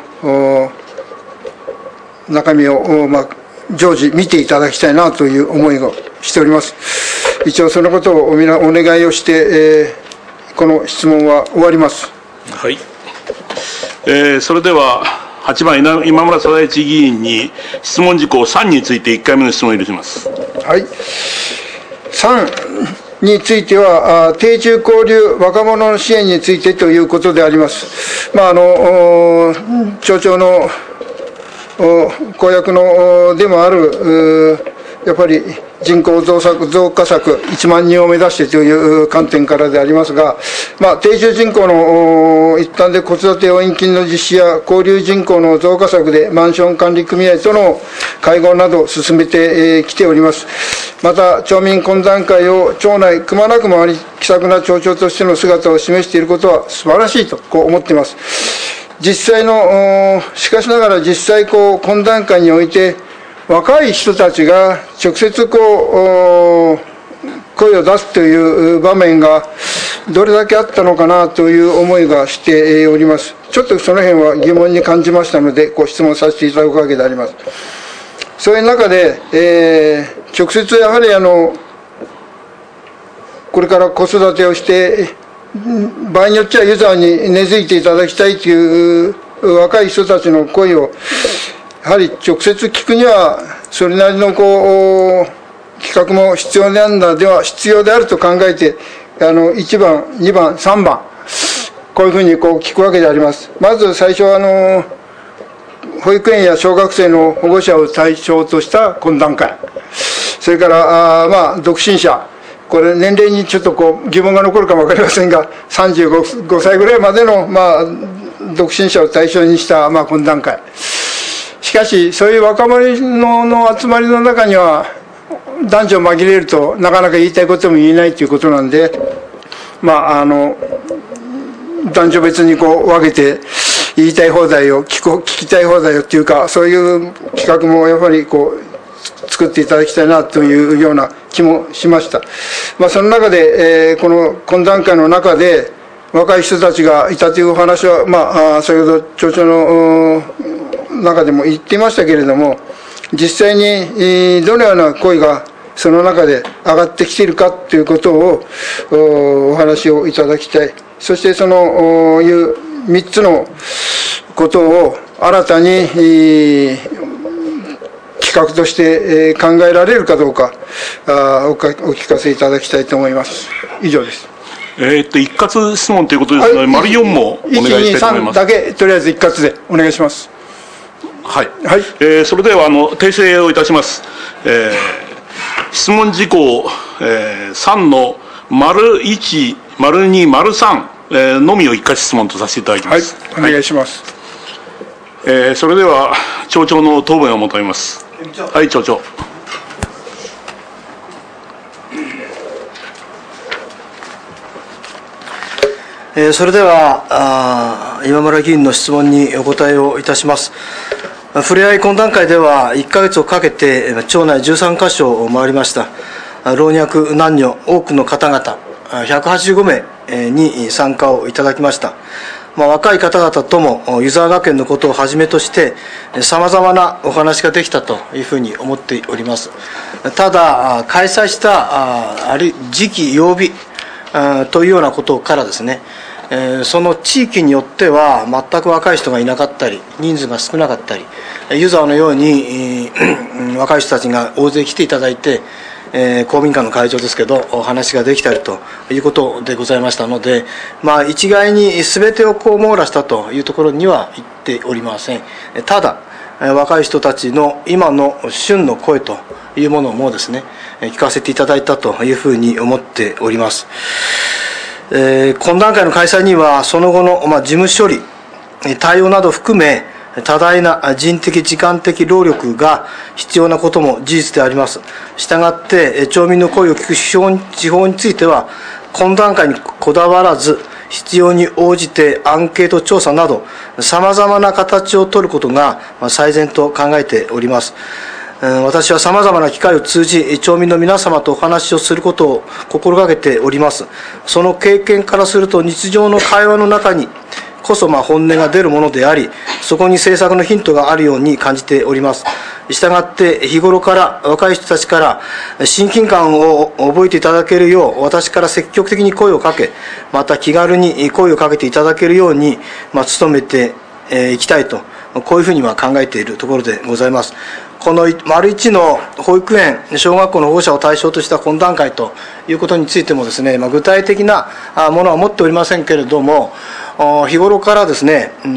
Speaker 2: 中身を、まあ、常時見ていただきたいなという思いをしております。一応そのことをお願いをして、えー、この質問は終わります。
Speaker 1: はい。えー、それでははちばん今村貞一議員に質問事項さんについていっかいめの質問を許します。
Speaker 2: はい。さんについては、定住交流若者の支援についてということであります。まあ、あの町長の公約のでもあるやっぱり人口増策増加策いちまんにんを目指してという観点からでありますが、まあ、定住人口の一端で子育て応援金の実施や交流人口の増加策でマンション管理組合との会合などを進めてきております。また町民懇談会を町内くまなくもあり気さくな町長としての姿を示していることは素晴らしいとこう思っています。実際のしかしながら実際こう懇談会において若い人たちが直接こう声を出すという場面がどれだけあったのかなという思いがしております。ちょっとその辺は疑問に感じましたのでご質問させていただくわけであります。そういう中で、えー、直接やはりあのこれから子育てをして場合によっちゃユーザーに根付いていただきたいという若い人たちの声をやはり直接聞くにはそれなりのこう企画も必要なんだでは必要であると考えて、あのいちばんにばんさんばんこういうふうにこう聞くわけであります。まず最初はあの保育園や小学生の保護者を対象とした懇談会、それからあまあ独身者、これ年齢にちょっとこう疑問が残るかも分かりませんがさんじゅうごさいぐらいまでの、まあ、独身者を対象にした、まあ、懇談会。しかしそういう若者の集まりの中には男女紛れるとなかなか言いたいことも言えないということなんで、まああの男女別にこう分けて言いたい放題を聞こ聞きたい放題をっていうか、そういう企画もやっぱりこう作っていただきたいなというような気もしました。まあ、その中で、えー、この懇談会の中で若い人たちがいたというお話は、まあ、先ほど町長の中でも言っていましたけれども、実際にどのような声がその中で上がってきているかということをお話をいただきたい。そしてそのいうみっつのことを新たに企画として、えー、考えられるかどうか、あ お, かお聞かせいただきたいと思います。以上です。
Speaker 1: えー、っと一括質問ということですので、はい、丸よんもお願いしたいと思います。いち、に、さんだけとりあえず一括でお願いします。 はい、はい、えー、それではあの訂正をいたします。えー、質問事項、えー、さんの丸いち、丸に、丸さん、えー、のみを一括質問とさせていただきます。
Speaker 2: はい、お願いします。
Speaker 1: はい、えー、それでは町長の答弁を求めます。はい、町長。
Speaker 3: えー、それではあ今村議員の質問にお答えをいたします。ふれあい懇談会ではいっかげつをかけて町内じゅうさんかしょを回りました。老若男女多くの方々ひゃくはちじゅうごめいに参加をいただきました。まあ、若い方々とも湯沢学園のことをはじめとしてさまざまなお話ができたというふうに思っております。ただ開催したある時期曜日というようなことからですね、その地域によっては全く若い人がいなかったり人数が少なかったり、湯沢のように若い人たちが大勢来ていただいて公民館の会場ですけどお話ができたりということでございましたので、まあ、一概に全てをこう網羅したというところには言っておりません。ただ若い人たちの今の旬の声というものもですね聞かせていただいたというふうに思っております。えー、懇談会の開催にはその後の、まあ、事務処理対応など含め多大な人的時間的労力が必要なことも事実であります。したがって町民の声を聞く手法については懇談会にこだわらず必要に応じてアンケート調査などさまざまな形を取ることが最善と考えております。私はさまざまな機会を通じ町民の皆様とお話をすることを心がけております。その経験からすると日常の会話の中にこそまあ本音が出るものであり、そこに政策のヒントがあるように感じております。したがって日頃から若い人たちから親近感を覚えていただけるよう私から積極的に声をかけ、また気軽に声をかけていただけるように、まあ、努めていきたいと、こういうふうには考えているところでございます。この丸一の保育園、小学校の保護者を対象とした懇談会ということについてもですね、まあ、具体的なものは持っておりませんけれども、日頃からですね、うん、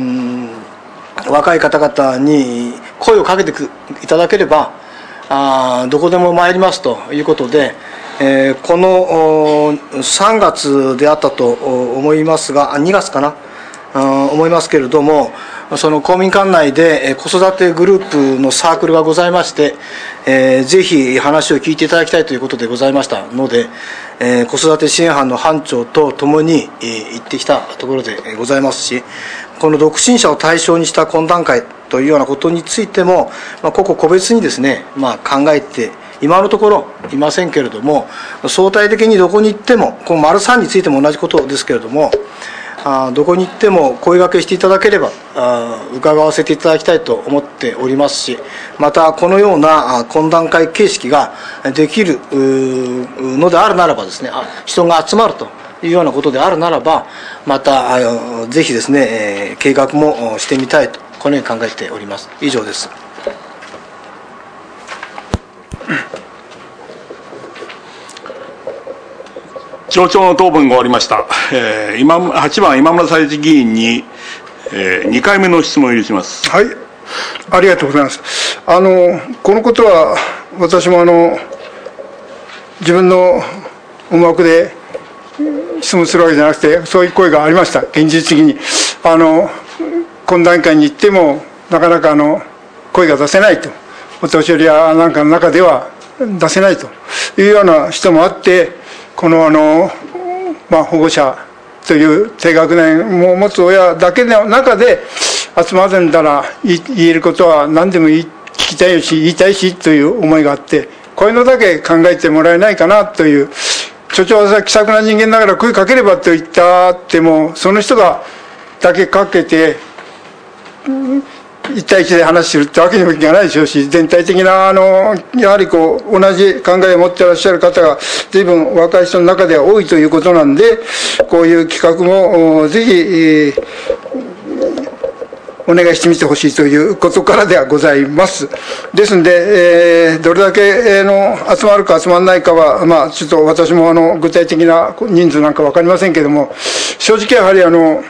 Speaker 3: 若い方々に声をかけていただければあどこでも参りますということで、えー、このさんがつであったと思いますが、にがつかな、思いますけれども、その公民館内で子育てグループのサークルがございまして、えー、ぜひ話を聞いていただきたいということでございましたので、えー、子育て支援班の班長と共に、えー、行ってきたところでございますし、この独身者を対象にした懇談会というようなことについても、まあ、個々個別にですね、まあ、考えて今のところいませんけれども、相対的にどこに行っても、この丸さんについても同じことですけれども、あどこに行っても声掛けしていただければあ伺わせていただきたいと思っておりますし、またこのような懇談会形式ができるのであるならばですね、人が集まるというようなことであるならば、またぜひですね計画もしてみたいと、このように考えております。以上です。
Speaker 1: 町長の答弁が終わりました。えー、今はちばん今村彩一議員に、えー、にかいめの質問を許します。
Speaker 2: はい、ありがとうございます。あのこのことは私もあの自分の思惑で質問するわけじゃなくて、そういう声がありました。現実的にあの懇談会に行ってもなかなかあの声が出せないと、お年寄りやなんかの中では出せないというような人もあって、このあの、まあ、保護者という低学年を持つ親だけの中で集まるんだら言えることは何でも聞きたいし言いたいしという思いがあって、こういうのだけ考えてもらえないかなという。所長は気さくな人間だから声かければと言ったっても、その人がだけかけて一対一で話するってわけにもいかないでしょうし、全体的なあのやはりこう同じ考えを持っていらっしゃる方が随分若い人の中では多いということなんで、こういう企画もぜひお願いしてみてほしいということからではございます。ですので、えー、どれだけの集まるか集まらないかは、まあ、ちょっと私もあの具体的な人数なんか分かりませんけれども、正直やはりあの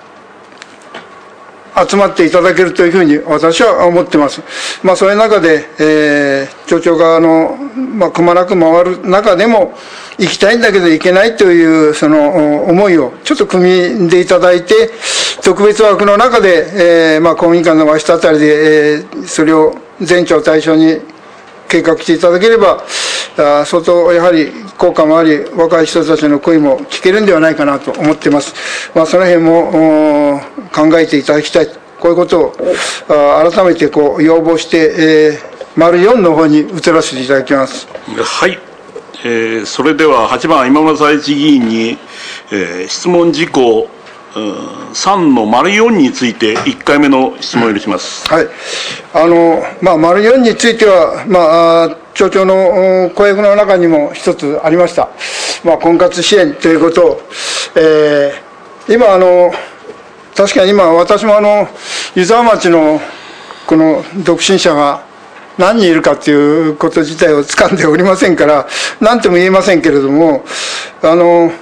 Speaker 2: 集まっていただけるというふうに私は思ってます。まあ、そういう中で、えー、町長側の、まあ、くまなく回る中でも、行きたいんだけど行けないというその思いをちょっと組んでいただいて、特別枠の中で、えー、まあ公民館の和室あたりで、えー、それを全町対象に計画していただければ、あ相当やはり効果もあり、若い人たちの声も聞けるんではないかなと思っています。まあ、その辺も考えていただきたい、こういうことをあ改めてこう要望して、えー、丸よんの方に移らせていただきます。
Speaker 1: はい、えー、それでははちばん今村佐一議員に、えー、質問事項さんの丸よんについていっかいめの質問を許します。
Speaker 2: はい、あのまあ、丸よんについては、まあ、町長の公約の中にも一つありました、まあ、婚活支援ということを、えー、今あの確かに今私もあの湯沢町のこの独身者が何人いるかということ自体を掴んでおりませんから何とも言えませんけれども、あの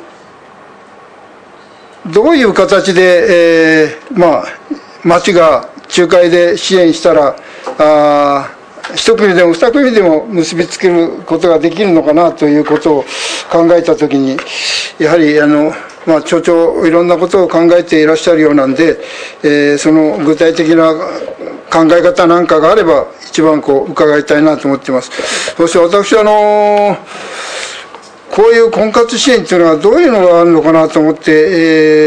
Speaker 2: どういう形で、えー、まあ町が仲介で支援したらあ一組でも二組でも結びつけることができるのかなということを考えたときに、やはりあの、まあ、町長いろんなことを考えていらっしゃるようなんで、えー、その具体的な考え方なんかがあれば一番こう伺いたいなと思っています。そして私はあのこういう婚活支援というのはどういうのがあるのかなと思って、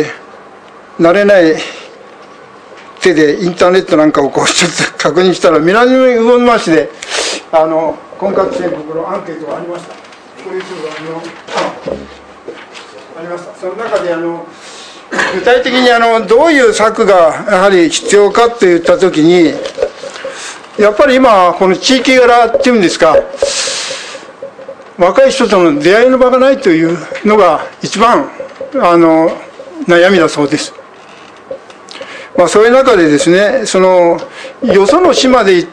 Speaker 2: えー、慣れない手でインターネットなんかをこうちょっと確認したら、南魚沼市であの婚活支援国のアンケートがありました。こういうのがあのありました。その中であの具体的にあのどういう策がやはり必要かといったときに、やっぱり今この地域柄っていうんですか、若い人との出会いの場がないというのが一番あの悩みだそうです。まあ、そういう中でですね、そのよその市まで行って、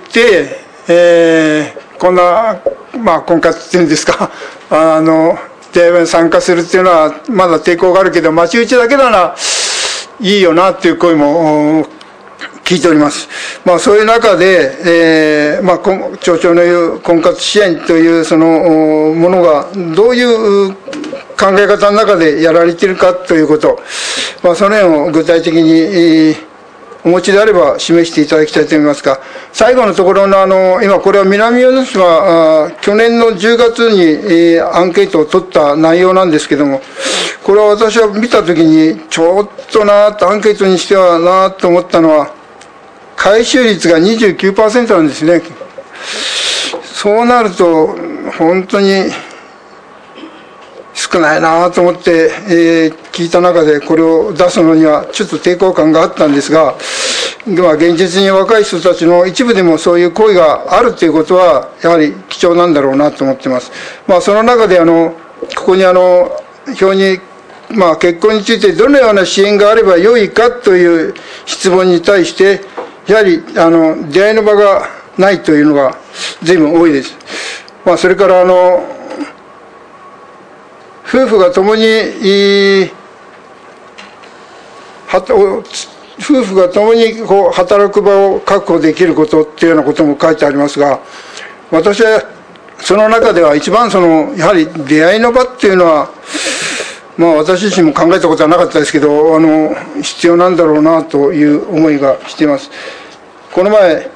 Speaker 2: えー、こんな、まあ、婚活っていうんですか、あの出会いに参加するっていうのはまだ抵抗があるけど、町内だけならいいよなっていう声も聞いております。まあ、そういう中で、えーまあ、町長の言う婚活支援というそのものがどういう考え方の中でやられているかということ、まあ、その辺を具体的にお持ちであれば示していただきたいと思いますが、最後のところのあの今これは南魚沼市は去年のじゅうがつにアンケートを取った内容なんですけども、これは私は見たときにちょっとなとアンケートにしてはなと思ったのは、回収率が にじゅうきゅうパーセント なんですね。そうなると本当に少ないなと思って、えー、聞いた中でこれを出すのにはちょっと抵抗感があったんですが、まあ、現実に若い人たちの一部でもそういう声があるということはやはり貴重なんだろうなと思っています。まあ、その中であのここにあの表に、まあ、結婚についてどのような支援があればよいかという質問に対してやはりあの出会いの場がないというのが随分多いです。まあ、それからあの夫婦が共には夫婦が共にこう働く場を確保できることっていうようなことも書いてありますが、私はその中では一番そのやはり出会いの場っていうのは、まあ、私自身も考えたことはなかったですけど、あの必要なんだろうなという思いがしています。この前、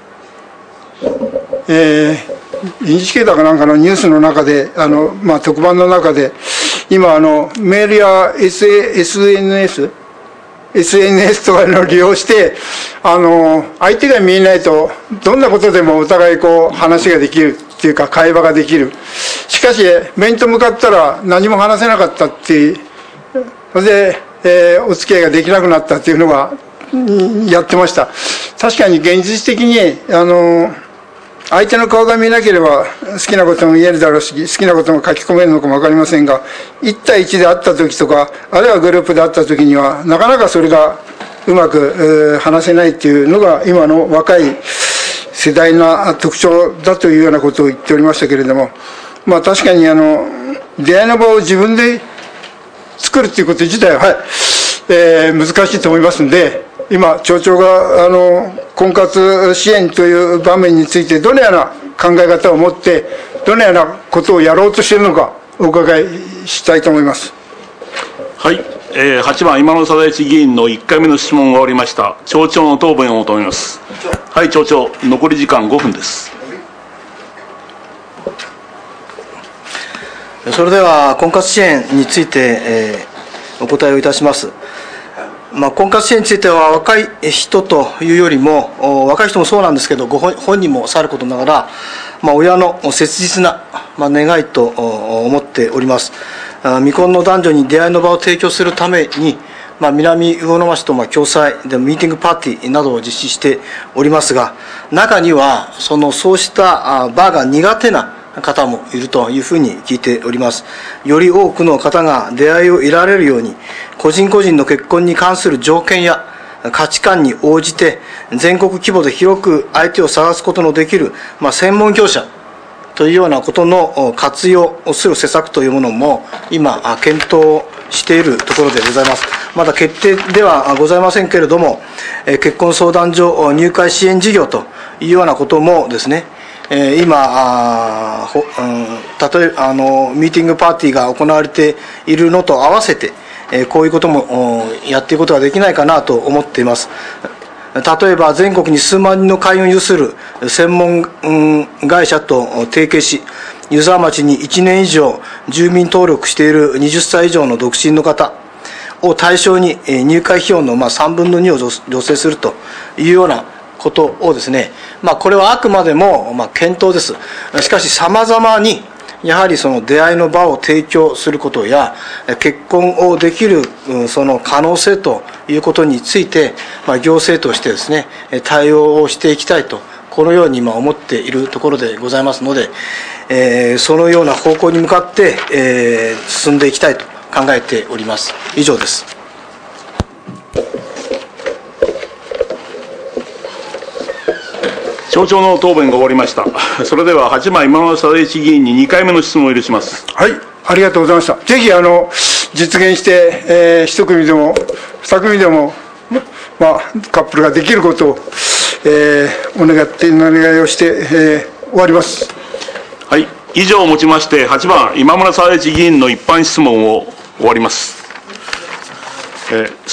Speaker 2: えー、インジケーターかなんかのニュースの中であの、まあ、特番の中で今あのメールや エスエヌエス エスエヌエス とかの利用してあの相手が見えないとどんなことでもお互いこう話ができるっていうか会話ができる。しかし面と向かったら何も話せなかったっていう、それで、えー、お付き合いができなくなったっていうのがやってました。確かに現実的にあの相手の顔が見えなければ好きなことも言えるだろうし、好きなことも書き込めるのかも分かりませんが、いち対いちで会った時とかあるいはグループで会った時にはなかなかそれがうまく話せないっていうのが今の若い世代な特徴だというようなことを言っておりましたけれども、まあ確かにあの出会いの場を自分で作るということ自体は、はいえー、難しいと思いますので、今町長があの婚活支援という場面についてどのような考え方を持ってどのようなことをやろうとしているのかお伺いしたいと思います。
Speaker 1: はい、えー、はちばん今の貞一議員のいっかいめの質問が終わりました。町長の答弁を求めます。はい、町長、残り時間ごふんです。
Speaker 3: それでは婚活支援について、えー、お答えをいたします。まあ、婚活支援については若い人というよりも、若い人もそうなんですけど、ご本人もさることながら、まあ、親の切実な、まあ、願いと思っております。未婚の男女に出会いの場を提供するために、まあ、南魚沼市とまあ共催でミーティングパーティーなどを実施しておりますが、中にはそのそうした場が苦手な方もいるというふうに聞いております。より多くの方が出会いを得られるように、個人個人の結婚に関する条件や価値観に応じて全国規模で広く相手を探すことのできる、まあ、専門業者というようなことの活用をする施策というものも今検討しているところでございます。まだ決定ではございませんけれども、結婚相談所入会支援事業というようなこともですね、今、例えばあのミーティングパーティーが行われているのと合わせて、こういうこともやっていくことができないかなと思っています。例えば全国に数万人の会員を有する専門会社と提携し、湯沢町にいちねん以上住民登録しているはたち以上の独身の方を対象に入会費用のまあさんぶんのにを助成するというようなことをですね、まあ、これはあくまでもまあ検討です。しかしさまざまにやはりその出会いの場を提供することや結婚をできるその可能性ということについて、まあ、行政としてですね対応をしていきたいと、このように今思っているところでございますので、えー、そのような方向に向かって、えー、進んでいきたいと考えております。以上です。
Speaker 1: 町長の答弁が終わりました。それでははちばん今の貞一議員ににかいめの質問を許します。
Speaker 2: はい、ありがとうございました。ぜひあの実現して、えー、一組でも二組でも、まあ、カップルができることを、えー、お願ってお願いをして、えー、終わります。
Speaker 1: はい、以上をもちましてはちばん今村貞一議員の一般質問を終わります。えー